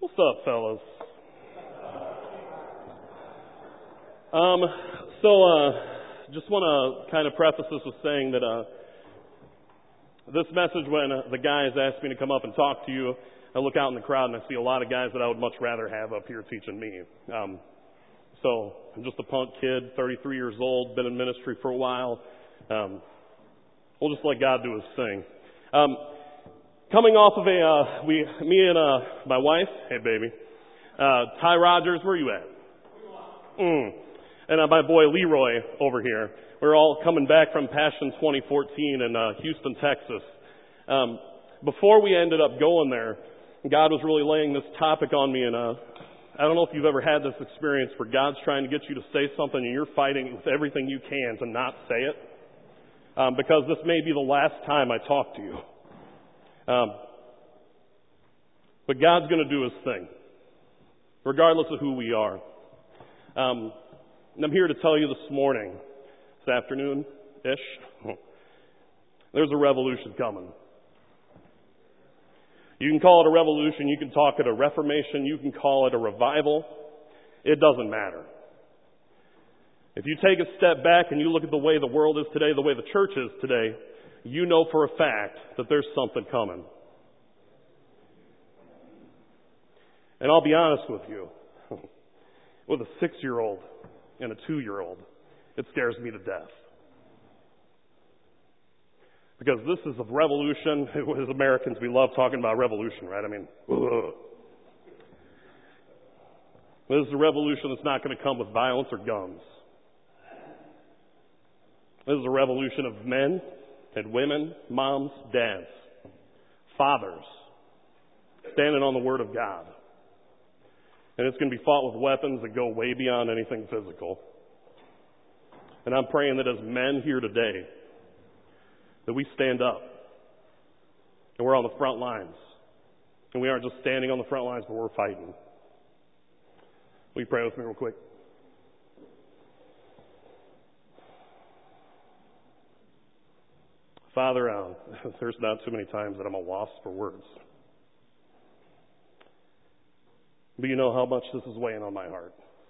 What's up, fellas? Just want to kind of preface this with saying that this message, when the guys asked me to come up and talk to you, I look out in the crowd and I see a lot of guys that I would much rather have up here teaching me. So I'm just a punk kid, 33 years old, been in ministry for a while. We'll just let God do His thing. Coming off of me and my wife, hey baby, Ty Rogers, where are you at? And my boy Leroy over here. We're all coming back from Passion 2014 in Houston, Texas. Before we ended up going there, God was really laying this topic on me, and I don't know if you've ever had this experience where God's trying to get you to say something and you're fighting with everything you can to not say it, because this may be the last time I talk to you. But God's going to do His thing, regardless of who we are. And I'm here to tell you this morning, this afternoon-ish, there's a revolution coming. You can call it a revolution, you can talk it a reformation, you can call it a revival. It doesn't matter. If you take a step back and you look at the way the world is today, the way the church is today, you know for a fact that there's something coming. And I'll be honest with you, with a 6-year-old and a 2-year-old, it scares me to death. Because this is a revolution. As Americans, we love talking about revolution, right? I mean, ugh. This is a revolution that's not going to come with violence or guns. This is a revolution of men and women, moms, dads, fathers, standing on the Word of God. And it's going to be fought with weapons that go way beyond anything physical. And I'm praying that as men here today, that we stand up and we're on the front lines. And we aren't just standing on the front lines, but we're fighting. Will you pray with me real quick? Father, there's not too many times that I'm a loss for words. But you know how much this is weighing on my heart.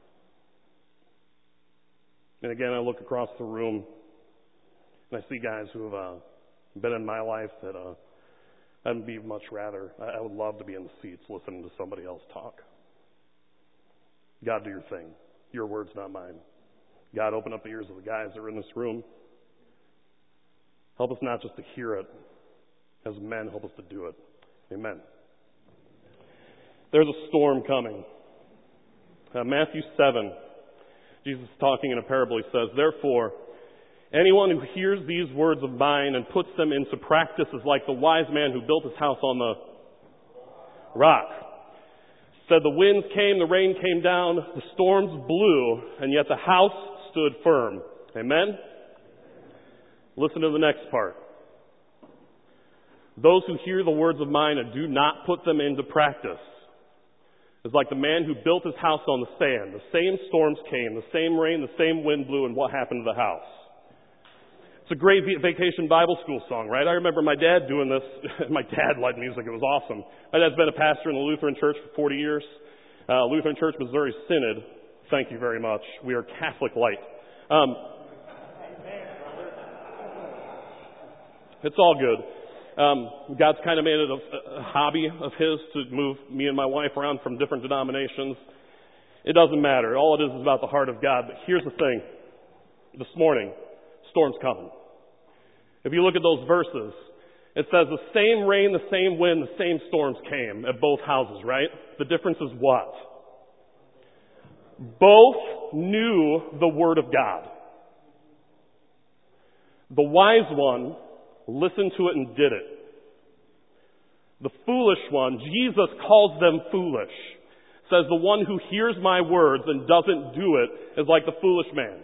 And again, I look across the room and I see guys who have been in my life that I'd be much rather. I would love to be in the seats listening to somebody else talk. God, do your thing. Your words, not mine. God, open up the ears of the guys that are in this room. Help us not just to hear it. As men, help us to do it. Amen. There's a storm coming. Matthew 7, Jesus talking in a parable, He says, "Therefore, anyone who hears these words of mine and puts them into practice is like the wise man who built his house on the rock. Said the winds came, the rain came down, the storms blew, and yet the house stood firm." Amen? Listen to the next part. "Those who hear the words of mine and do not put them into practice is like the man who built his house on the sand. The same storms came, the same rain, the same wind blew, and what happened to the house?" It's a great vacation Bible school song, right? I remember my dad doing this. My dad liked music. It was awesome. My dad's been a pastor in the Lutheran Church for 40 years. Lutheran Church, Missouri Synod. Thank you very much. We are Catholic light. It's all good. God's kind of made it a hobby of His to move me and my wife around from different denominations. It doesn't matter. All it is about the heart of God. But here's the thing. This morning, storm's coming. If you look at those verses, it says the same rain, the same wind, the same storms came at both houses, right? The difference is what? Both knew the Word of God. The wise one listened to it and did it. The foolish one, Jesus calls them foolish. Says the one who hears my words and doesn't do it is like the foolish man.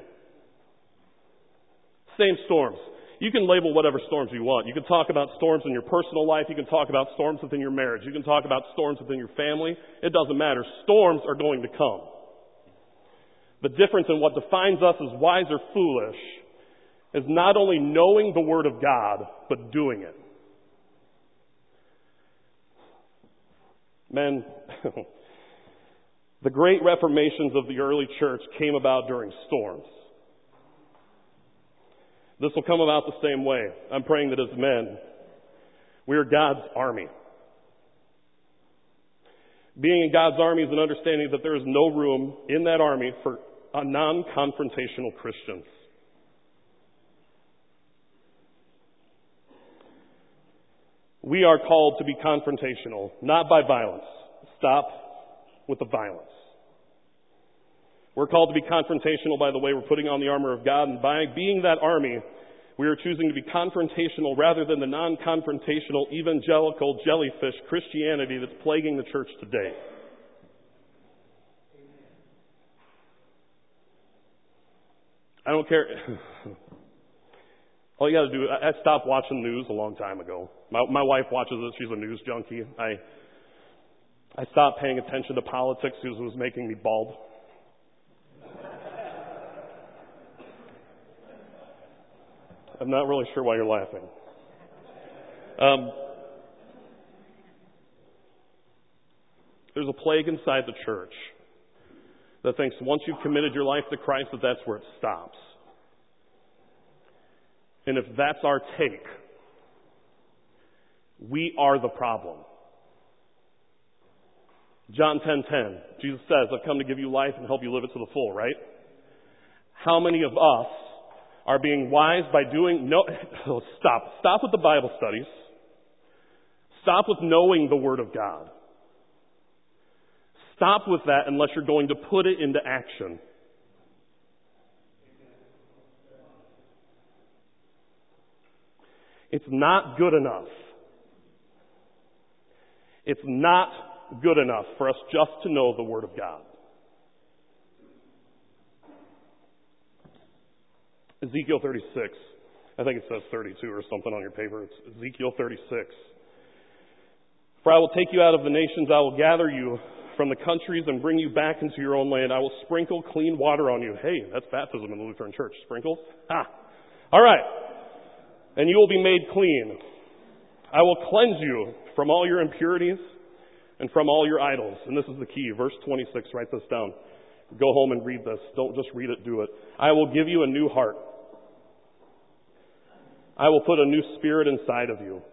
Same storms. You can label whatever storms you want. You can talk about storms in your personal life. You can talk about storms within your marriage. You can talk about storms within your family. It doesn't matter. Storms are going to come. The difference in what defines us as wise or foolish is not only knowing the Word of God, but doing it. Men, The great reformations of the early church came about during storms. This will come about the same way. I'm praying that as men, we are God's army. Being in God's army is an understanding that there is no room in that army for non-confrontational Christians. We are called to be confrontational, not by violence. Stop with the violence. We're called to be confrontational by the way we're putting on the armor of God, and by being that army, we are choosing to be confrontational rather than the non-confrontational evangelical jellyfish Christianity that's plaguing the church today. I don't care. All you got to do, I stopped watching news a long time ago. My wife watches it. She's a news junkie. I stopped paying attention to politics because it was making me bald. I'm not really sure why you're laughing. There's a plague inside the church that thinks once you've committed your life to Christ that that's where it stops. And if that's our take, we are the problem. John 10:10, Jesus says, I've come to give you life and help you live it to the full, right? How many of us are being wise by doing Stop with the Bible studies. Stop with knowing the Word of God. Stop with that unless you're going to put it into action. It's not good enough. It's not good enough for us just to know the Word of God. Ezekiel 36. I think it says 32 or something on your paper. It's Ezekiel 36. For I will take you out of the nations. I will gather you from the countries and bring you back into your own land. I will sprinkle clean water on you. Hey, that's baptism in the Lutheran Church. Sprinkles? All right. And you will be made clean. I will cleanse you from all your impurities and from all your idols. And this is the key. Verse 26. Write this down. Go home and read this. Don't just read it, do it. I will give you a new heart. I will put a new spirit inside of you.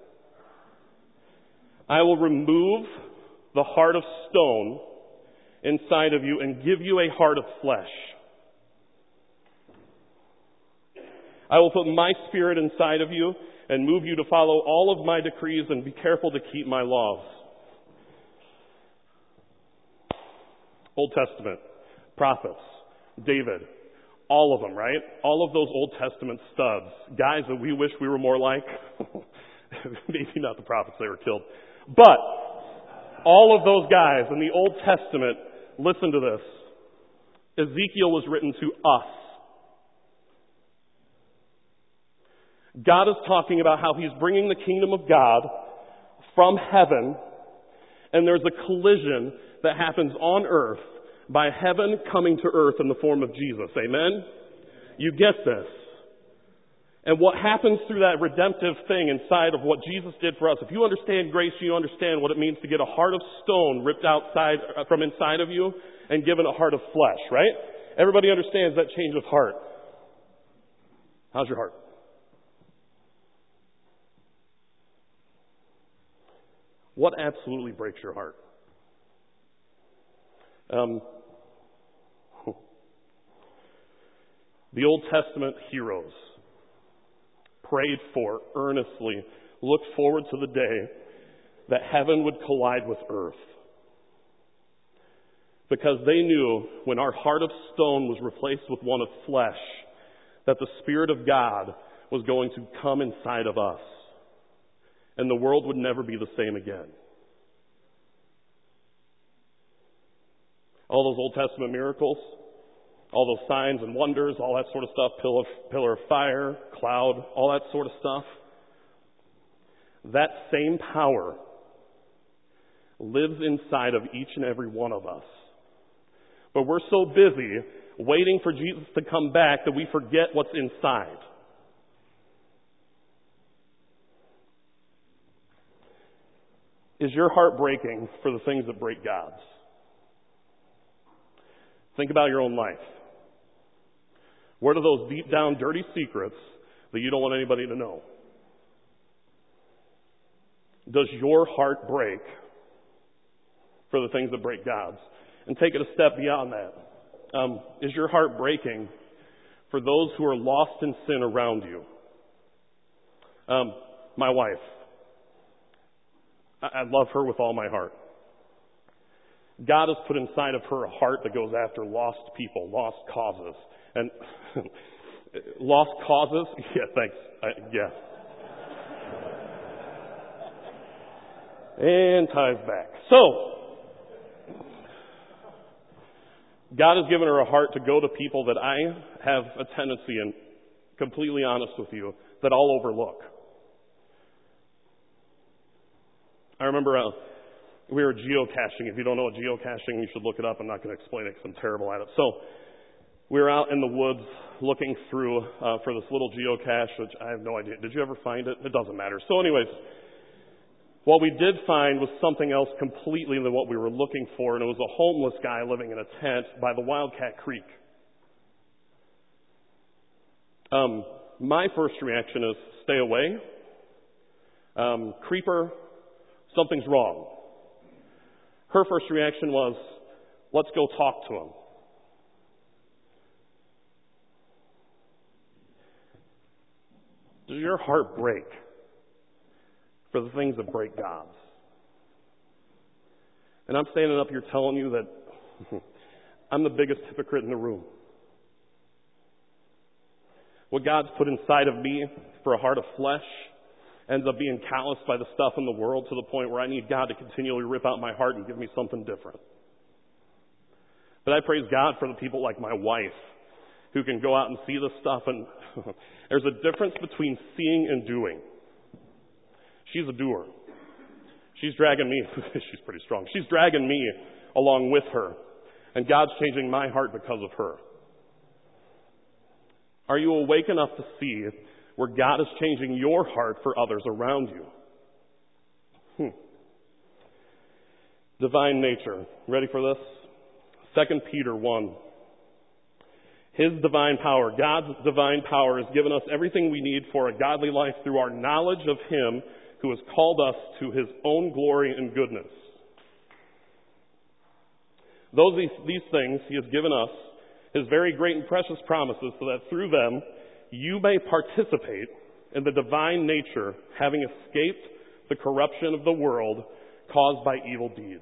I will remove the heart of stone inside of you and give you a heart of flesh. I will put my spirit inside of you and move you to follow all of my decrees and be careful to keep my laws. Old Testament, prophets, David, all of them, right? All of those Old Testament studs, guys that we wish we were more like. Maybe not the prophets, they were killed. But all of those guys in the Old Testament, listen to this. Ezekiel was written to us. God is talking about how He's bringing the kingdom of God from heaven, and there's a collision that happens on earth by heaven coming to earth in the form of Jesus. Amen? You get this. And what happens through that redemptive thing inside of what Jesus did for us, if you understand grace, you understand what it means to get a heart of stone ripped outside from inside of you and given a heart of flesh, right? Everybody understands that change of heart. How's your heart? What absolutely breaks your heart? The Old Testament heroes prayed for, earnestly, looked forward to the day that heaven would collide with earth. Because they knew when our heart of stone was replaced with one of flesh, that the Spirit of God was going to come inside of us. And the world would never be the same again. All those Old Testament miracles, all those signs and wonders, all that sort of stuff, pillar of fire, cloud, all that sort of stuff. That same power lives inside of each and every one of us. But we're so busy waiting for Jesus to come back that we forget what's inside. Is your heart breaking for the things that break God's? Think about your own life. What are those deep down dirty secrets that you don't want anybody to know? Does your heart break for the things that break God's? And take it a step beyond that. Is your heart breaking for those who are lost in sin around you? My wife. I love her with all my heart. God has put inside of her a heart that goes after lost people, lost causes. And lost causes? Yeah, thanks. Yeah. And ties back. So, God has given her a heart to go to people that I have a tendency, and completely honest with you, that I'll overlook. I remember we were geocaching. If you don't know what geocaching, you should look it up. I'm not going to explain it because I'm terrible at it. So we were out in the woods looking through for this little geocache, which I have no idea. Did you ever find it? It doesn't matter. So anyways, what we did find was something else completely than what we were looking for, and it was a homeless guy living in a tent by the Wildcat Creek. My first reaction is stay away. Creeper, something's wrong. Her first reaction was, let's go talk to him. Does your heart break for the things that break God's? And I'm standing up here telling you that I'm the biggest hypocrite in the room. What God's put inside of me for a heart of flesh ends up being calloused by the stuff in the world to the point where I need God to continually rip out my heart and give me something different. But I praise God for the people like my wife who can go out and see this stuff, and there's a difference between seeing and doing. She's a doer. She's dragging me. She's pretty strong. She's dragging me along with her, and God's changing my heart because of her. Are you awake enough to see where God is changing your heart for others around you? Divine nature. Ready for this? 2 Peter 1. His divine power, God's divine power, has given us everything we need for a godly life through our knowledge of Him who has called us to His own glory and goodness. These things He has given us, His very great and precious promises, so that through them you may participate in the divine nature, having escaped the corruption of the world caused by evil deeds.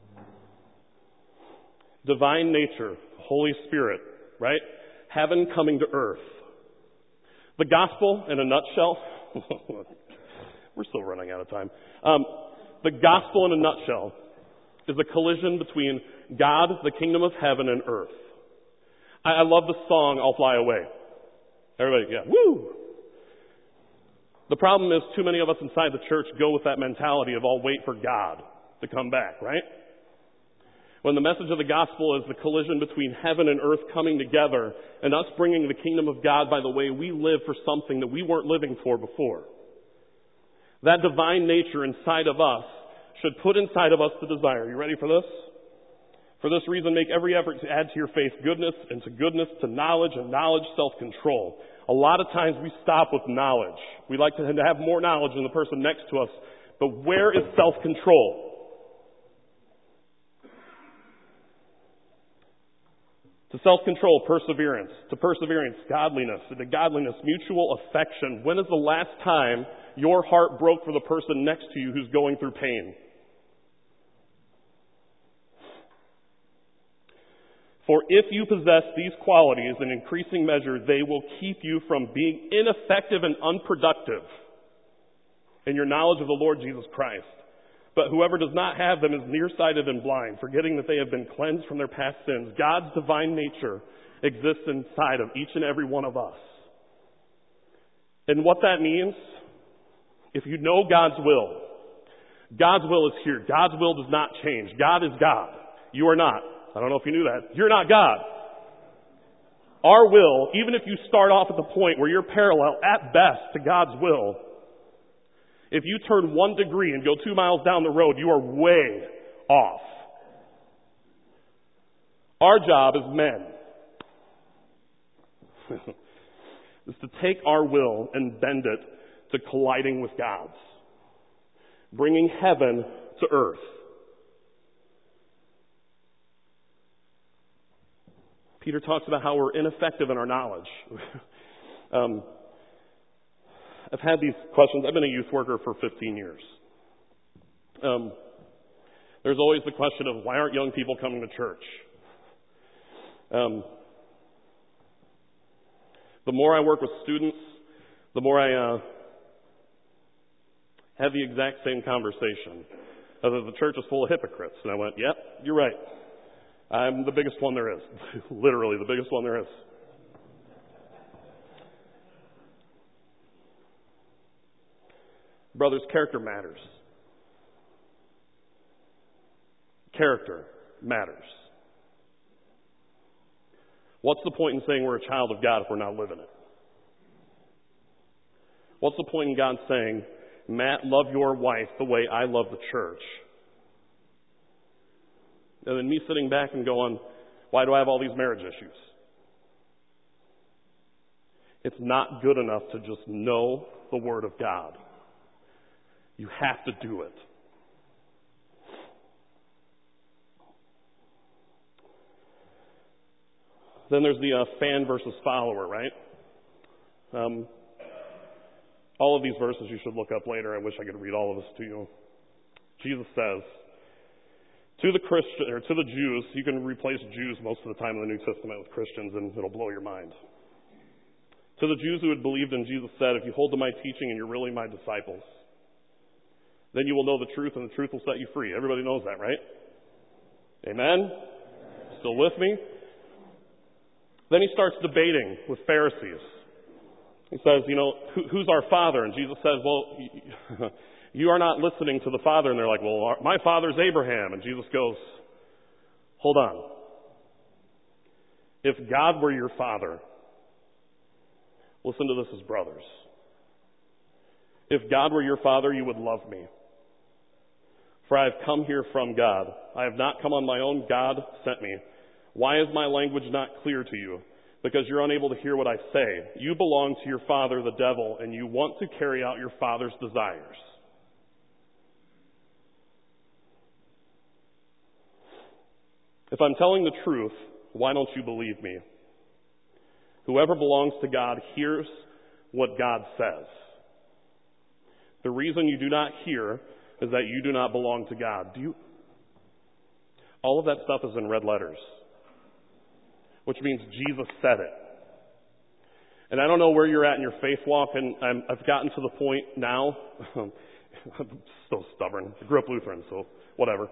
Divine nature, Holy Spirit, right? Heaven coming to earth. The gospel, in a nutshell, we're still running out of time. The gospel, in a nutshell, is a collision between God, the kingdom of heaven, and earth. I love the song, I'll Fly Away. Everybody, yeah, woo! The problem is too many of us inside the church go with that mentality of I'll wait for God to come back, right? When the message of the gospel is the collision between heaven and earth coming together and us bringing the kingdom of God by the way we live for something that we weren't living for before. That divine nature inside of us should put inside of us the desire. You ready for this? For this reason, make every effort to add to your faith goodness, and to goodness to knowledge, and knowledge self-control. A lot of times we stop with knowledge. We like to have more knowledge than the person next to us. But where is self-control? To self-control, perseverance. To perseverance, godliness. To godliness, mutual affection. When is the last time your heart broke for the person next to you who's going through pain? For if you possess these qualities in increasing measure, they will keep you from being ineffective and unproductive in your knowledge of the Lord Jesus Christ. But whoever does not have them is nearsighted and blind, forgetting that they have been cleansed from their past sins. God's divine nature exists inside of each and every one of us. And what that means, if you know God's will is here. God's will does not change. God is God. You are not. I don't know if you knew that. You're not God. Our will, even if you start off at the point where you're parallel at best to God's will, if you turn 1 degree and go 2 miles down the road, you are way off. Our job as men is to take our will and bend it to colliding with God's, bringing heaven to earth. Peter talks about how we're ineffective in our knowledge. I've had these questions. I've been a youth worker for 15 years. There's always the question of, why aren't young people coming to church? The more I work with students, the more I have the exact same conversation. The church is full of hypocrites. And I went, yep, you're right. I'm the biggest one there is. Literally the biggest one there is. Brothers, character matters. Character matters. What's the point in saying we're a child of God if we're not living it? What's the point in God saying, Matt, love your wife the way I love the church? And then me sitting back and going, why do I have all these marriage issues? It's not good enough to just know the Word of God. You have to do it. Then there's the fan versus follower, right? All of these verses you should look up later. I wish I could read all of this to you. Jesus says, to the Jews, you can replace Jews most of the time in the New Testament with Christians, and it'll blow your mind. To the Jews who had believed in Jesus said, if you hold to my teaching and you're really my disciples, then you will know the truth, and the truth will set you free. Everybody knows that, right? Amen? Still with me? Then he starts debating with Pharisees. He says, who's our father? And Jesus says, well, you are not listening to the Father. And they're like, well, my father's Abraham. And Jesus goes, hold on. If God were your father, listen to this as brothers. If God were your father, you would love me. For I have come here from God. I have not come on my own. God sent me. Why is my language not clear to you? Because you're unable to hear what I say. You belong to your father, the devil, and you want to carry out your father's desires. If I'm telling the truth, why don't you believe me? Whoever belongs to God hears what God says. The reason you do not hear is that you do not belong to God. All of that stuff is in red letters, which means Jesus said it. And I don't know where you're at in your faith walk, and I've gotten to the point now. I'm so stubborn. I grew up Lutheran, so whatever.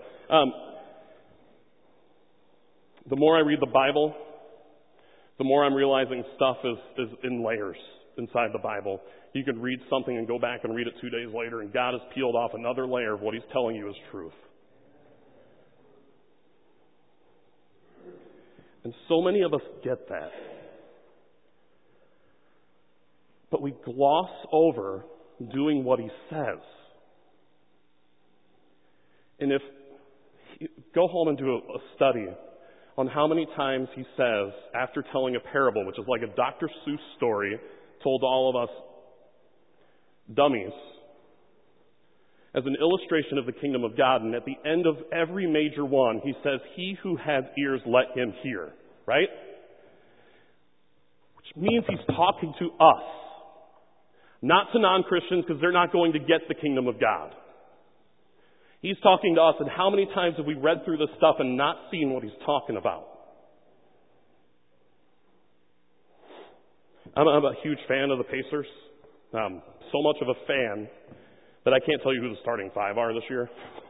The more I read the Bible, the more I'm realizing stuff is in layers inside the Bible. You can read something and go back and read it 2 days later, and God has peeled off another layer of what He's telling you is truth. And so many of us get that. But we gloss over doing what He says. And if you go home and do a study on how many times He says, after telling a parable, which is like a Dr. Seuss story told to all of us dummies, as an illustration of the kingdom of God, and at the end of every major one, He says, he who has ears, let him hear. Right? Which means He's talking to us. Not to non-Christians, because they're not going to get the kingdom of God. He's talking to us, and how many times have we read through this stuff and not seen what He's talking about? I'm a huge fan of the Pacers. So much of a fan that I can't tell you who the starting five are this year.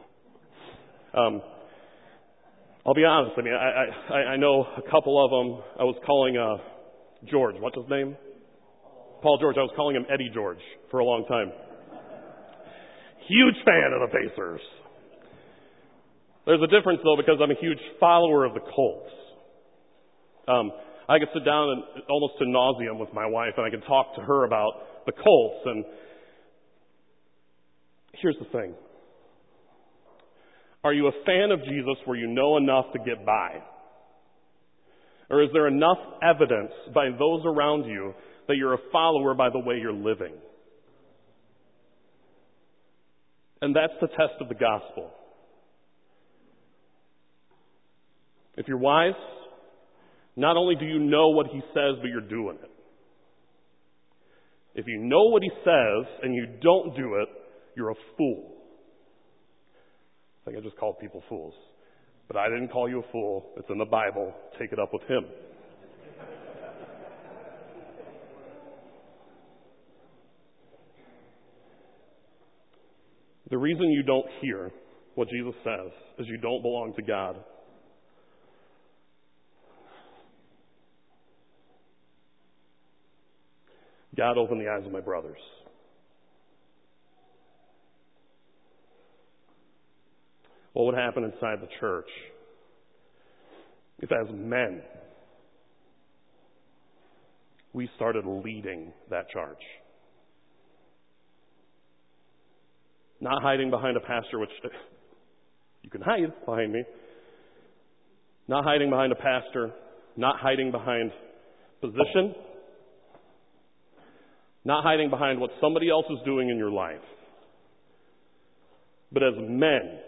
I'll be honest. I mean, I know a couple of them. I was calling George. What's his name? Paul George. I was calling him Eddie George for a long time. Huge fan of the Pacers. There's a difference, though, because I'm a huge follower of the Colts. I could sit down and almost to nauseam with my wife, and I can talk to her about the Colts. And here's the thing. Are you a fan of Jesus where you know enough to get by? Or is there enough evidence by those around you that you're a follower by the way you're living? And that's the test of the gospel. If you're wise, not only do you know what he says, but you're doing it. If you know what he says and you don't do it, you're a fool. I think I just called people fools. But I didn't call you a fool. It's in the Bible. Take it up with him. The reason you don't hear what Jesus says is you don't belong to God. God, open the eyes of my brothers. What would happen inside the church if, as men, we started leading that charge? Not hiding behind a pastor, which you can hide behind me. Not hiding behind a pastor. Not hiding behind position. Not hiding behind what somebody else is doing in your life. But as men,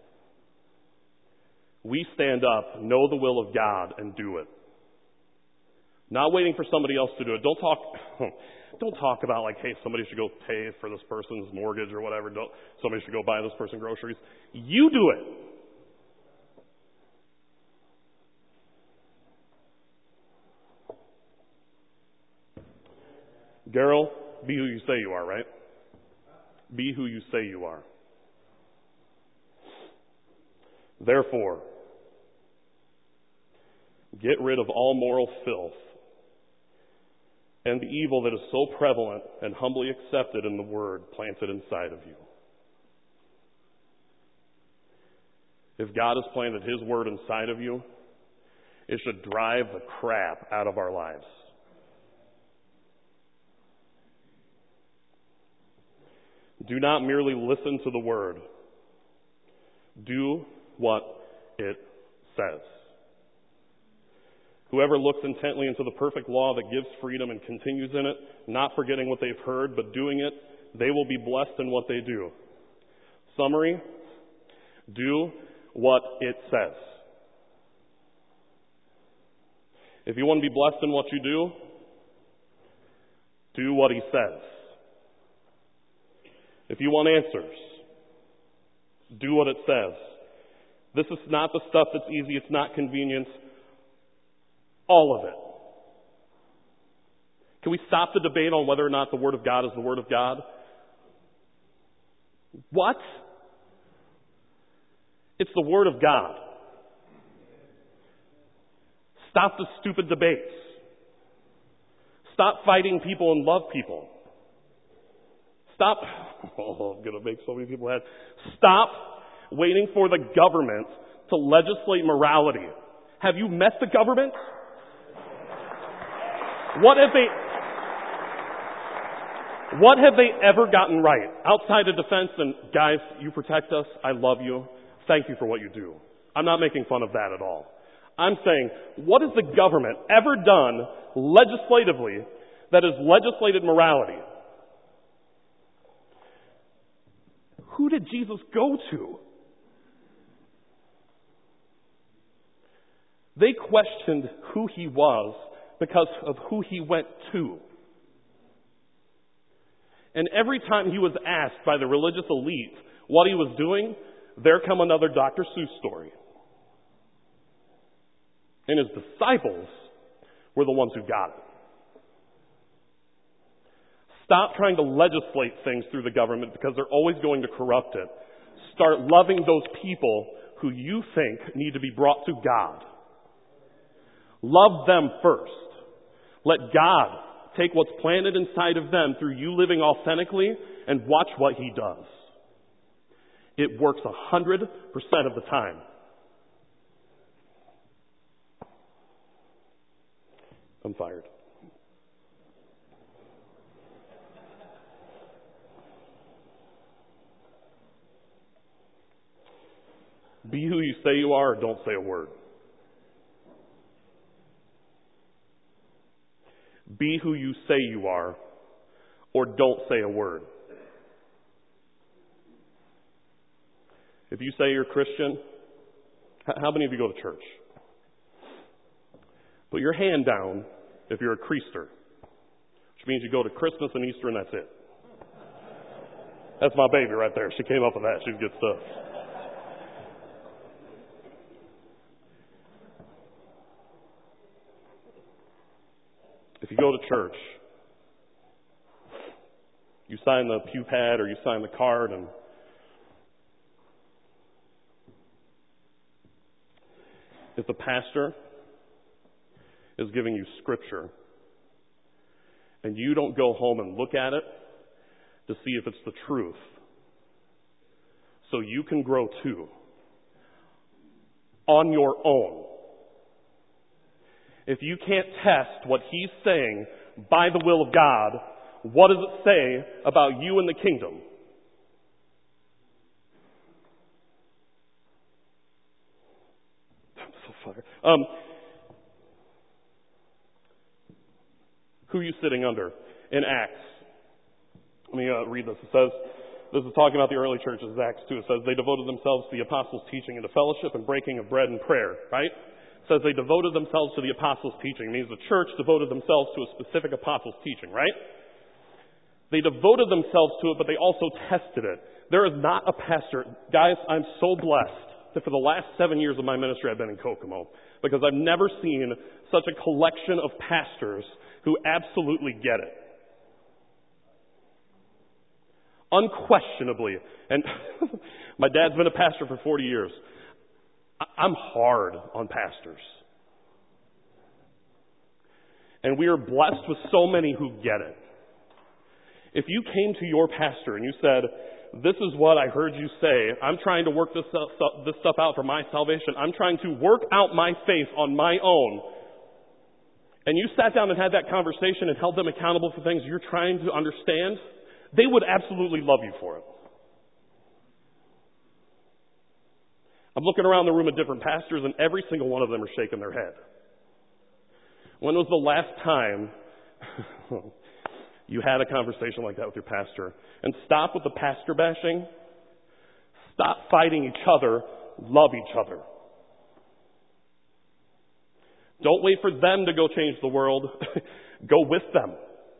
we stand up, know the will of God, and do it. Not waiting for somebody else to do it. Don't talk about like, hey, somebody should go pay for this person's mortgage or whatever. Somebody should go buy this person groceries. You do it. Gerald, be who you say you are, right? Be who you say you are. Therefore, get rid of all moral filth and the evil that is so prevalent and humbly accepted in the word planted inside of you. If God has planted his word inside of you, it should drive the crap out of our lives. Do not merely listen to the word. Do what it says. Whoever looks intently into the perfect law that gives freedom and continues in it, not forgetting what they've heard, but doing it, they will be blessed in what they do. Summary, do what it says. If you want to be blessed in what you do what he says. If you want answers, do what it says. This is not the stuff that's easy. It's not convenience. All of it. Can we stop the debate on whether or not the Word of God is the Word of God? What? It's the Word of God. Stop the stupid debates. Stop fighting people and love people. Stop. Oh, I'm going to make so many people mad. Stop waiting for the government to legislate morality. Have you met the government? What have they ever gotten right? Outside of defense, and guys, you protect us. I love you. Thank you for what you do. I'm not making fun of that at all. I'm saying, what has the government ever done legislatively that has legislated morality? Who did Jesus go to? They questioned who he was because of who he went to. And every time he was asked by the religious elite what he was doing, there come another Dr. Seuss story. And his disciples were the ones who got it. Stop trying to legislate things through the government because they're always going to corrupt it. Start loving those people who you think need to be brought to God. Love them first. Let God take what's planted inside of them through you living authentically and watch what he does. It works 100% of the time. I'm fired. Be who you say you are or don't say a word. Be who you say you are, or don't say a word. If you say you're Christian, how many of you go to church? Put your hand down if you're a creaster, which means you go to Christmas and Easter and that's it. That's my baby right there. She came up with that. She's good stuff. If you go to church, you sign the pew pad or you sign the card, and if the pastor is giving you scripture and you don't go home and look at it to see if it's the truth so you can grow too on your own, if you can't test what he's saying by the will of God, what does it say about you and the kingdom? I'm so fired. Who are you sitting under? In Acts. Let me read this. It says, this is talking about the early churches, Acts 2. It says, they devoted themselves to the apostles' teaching and to fellowship and breaking of bread and prayer, right? It says they devoted themselves to the apostles' teaching. It means the church devoted themselves to a specific apostles' teaching, right? They devoted themselves to it, but they also tested it. There is not a pastor. Guys, I'm so blessed that for the last 7 years of my ministry I've been in Kokomo, because I've never seen such a collection of pastors who absolutely get it. Unquestionably. And my dad's been a pastor for 40 years. I'm hard on pastors. And we are blessed with so many who get it. If you came to your pastor and you said, this is what I heard you say, I'm trying to work this stuff out for my salvation, I'm trying to work out my faith on my own, and you sat down and had that conversation and held them accountable for things you're trying to understand, they would absolutely love you for it. I'm looking around the room at different pastors, and every single one of them are shaking their head. When was the last time you had a conversation like that with your pastor? And stop with the pastor bashing. Stop fighting each other. Love each other. Don't wait for them to go change the world. Go with them.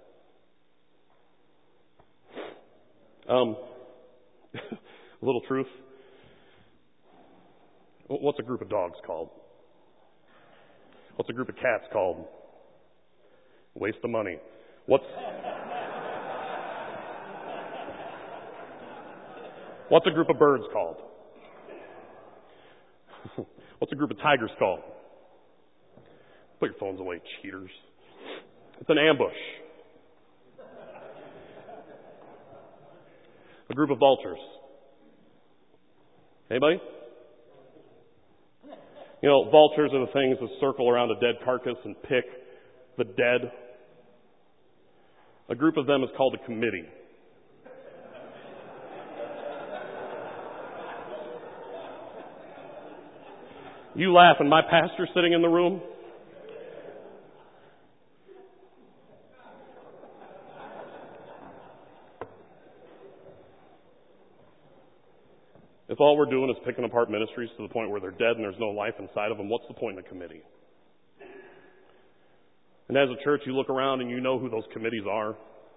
A little truth. What's a group of dogs called? What's a group of cats called? Waste of money. What's a group of birds called? What's a group of tigers called? Put your phones away, cheaters. It's an ambush. A group of vultures. Anybody? You know, vultures are the things that circle around a dead carcass and pick the dead. A group of them is called a committee. You laugh, and my pastor's sitting in the room. If all we're doing is picking apart ministries to the point where they're dead and there's no life inside of them, what's the point in a committee? And as a church, you look around and you know who those committees are.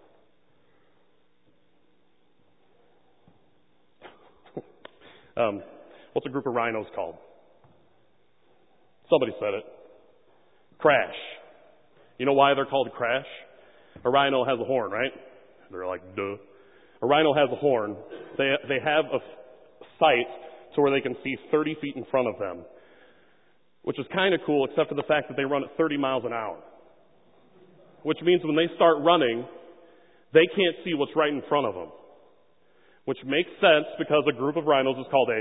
What's a group of rhinos called? Somebody said it. Crash. You know why they're called crash? A rhino has a horn, right? They're like, duh. A rhino has a horn. They have a sight to where they can see 30 feet in front of them, which is kind of cool except for the fact that they run at 30 miles an hour, which means when they start running, they can't see what's right in front of them, which makes sense because a group of rhinos is called a...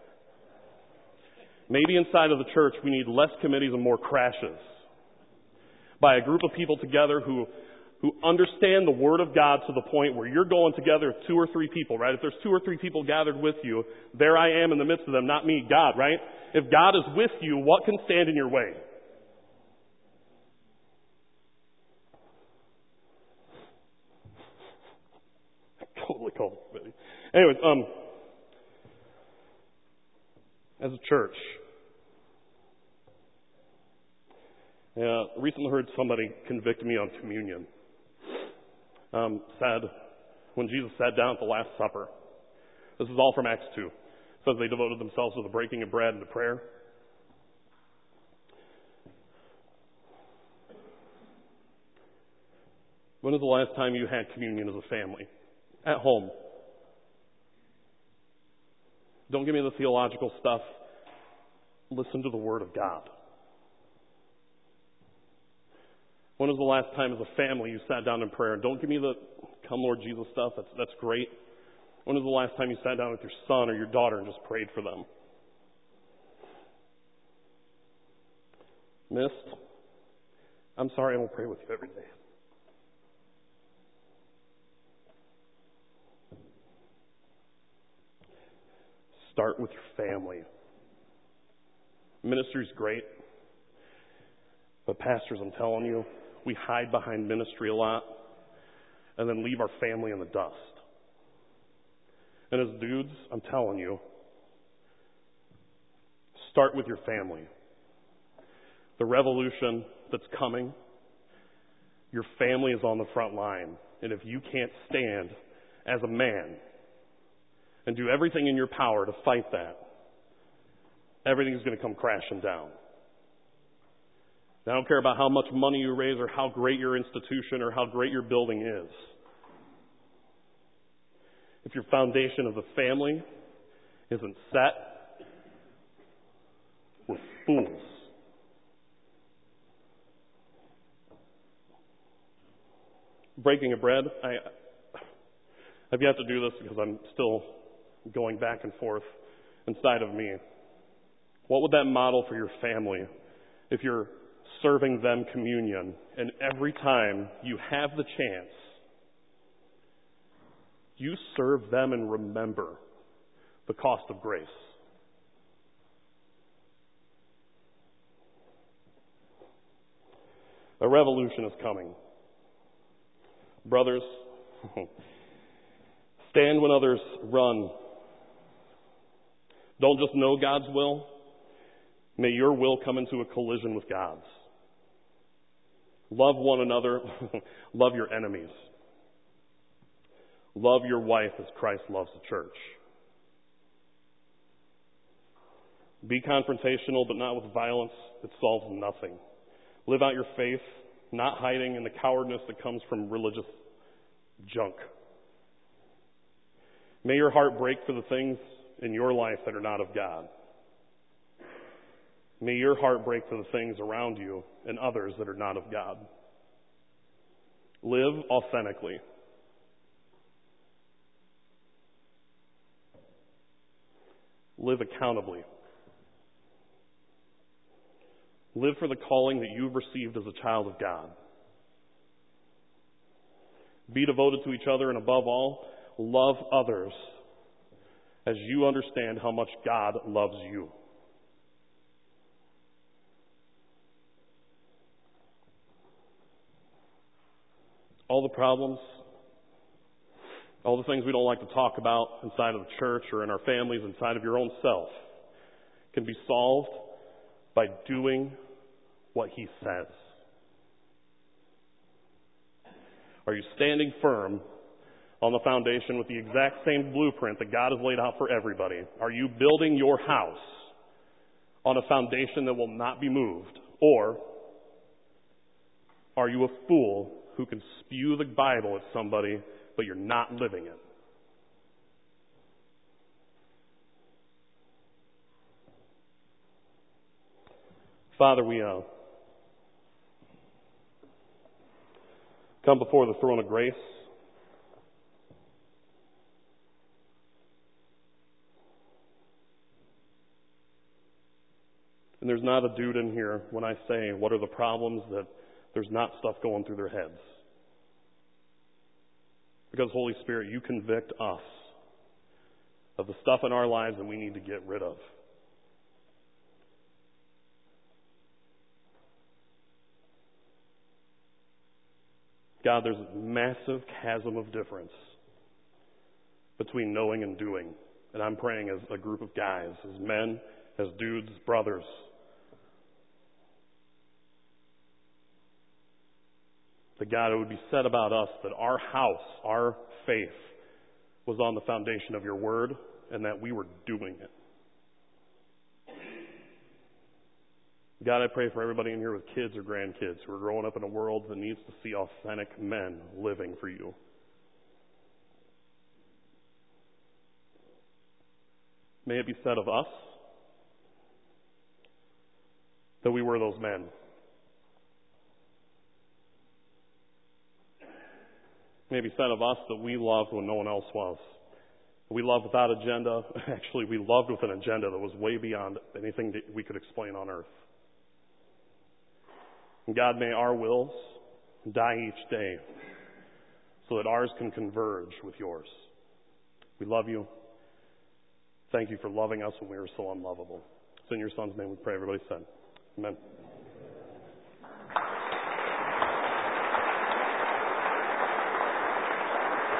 Maybe inside of the church we need less committees and more crashes by a group of people together who understand the Word of God to the point where you're going together with 2 or 3 people, right? If there's 2 or 3 people gathered with you, there I am in the midst of them, not me, God, right? If God is with you, what can stand in your way? Anyways, as a church, recently heard somebody convict me on communion. Said when Jesus sat down at the Last Supper, this is all from Acts 2. It says they devoted themselves to the breaking of bread and to prayer. When was the last time you had communion as a family? At home. Don't give me the theological stuff. Listen to the Word of God. When was the last time as a family you sat down in prayer? And don't give me the come Lord Jesus stuff. That's great. When was the last time you sat down with your son or your daughter and just prayed for them? Missed? I'm sorry I don't pray with you every day. Start with your family. Ministry's great. But pastors, I'm telling you, we hide behind ministry a lot and then leave our family in the dust. And as dudes, I'm telling you, start with your family. The revolution that's coming, your family is on the front line. And if you can't stand as a man and do everything in your power to fight that, everything's going to come crashing down. I don't care about how much money you raise or how great your institution or how great your building is. If your foundation of the family isn't set, we're fools. Breaking of bread, I've yet to do this because I'm still going back and forth inside of me. What would that model for your family if you're serving them communion and every time you have the chance, you serve them and remember the cost of grace? A revolution is coming. Brothers, stand when others run. Don't just know God's will. May your will come into a collision with God's. Love one another. Love your enemies. Love your wife as Christ loves the church. Be confrontational, but not with violence. It solves nothing. Live out your faith, not hiding in the cowardness that comes from religious junk. May your heart break for the things in your life that are not of God. May your heart break for the things around you and others that are not of God. Live authentically. Live accountably. Live for the calling that you've received as a child of God. Be devoted to each other, and above all, love others as you understand how much God loves you. All the problems, all the things we don't like to talk about inside of the church or in our families, inside of your own self, can be solved by doing what He says. Are you standing firm on the foundation with the exact same blueprint that God has laid out for everybody? Are you building your house on a foundation that will not be moved? Or are you a fool who can spew the Bible at somebody, but you're not living it? Father, we come before the throne of grace. And there's not a dude in here when I say, what are the problems, that there's not stuff going through their heads. Because, Holy Spirit, you convict us of the stuff in our lives that we need to get rid of. God, there's a massive chasm of difference between knowing and doing. And I'm praying as a group of guys, as men, as dudes, brothers. That God, it would be said about us that our house, our faith, was on the foundation of your word and that we were doing it. God, I pray for everybody in here with kids or grandkids who are growing up in a world that needs to see authentic men living for you. May it be said of us that we were those men. May it be said of us that we loved when no one else was. We loved without agenda. Actually, we loved with an agenda that was way beyond anything that we could explain on earth. And God, may our wills die each day so that ours can converge with yours. We love you. Thank you for loving us when we were so unlovable. It's in your Son's name we pray. Everybody said, amen.